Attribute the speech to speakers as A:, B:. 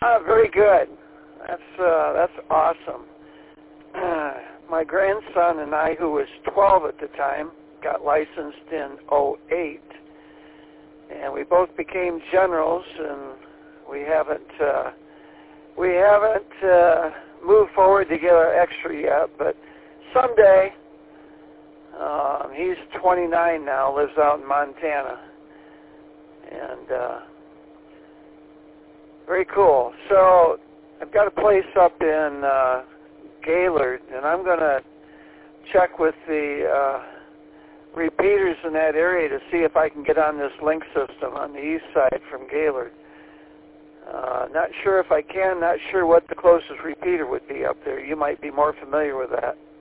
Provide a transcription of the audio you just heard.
A: Very good. That's awesome. My grandson and I, who was 12 at the time, got licensed in '08, and we both became generals, and we haven't moved forward to get our extra yet, but someday. He's 29 now, lives out in Montana, and very cool. So I've got a place up in Gaylord, and I'm going to check with the repeaters in that area to see if I can get on this link system on the east side from Gaylord. Not sure if I can, not sure what the closest repeater would be up there. You might be more familiar with that.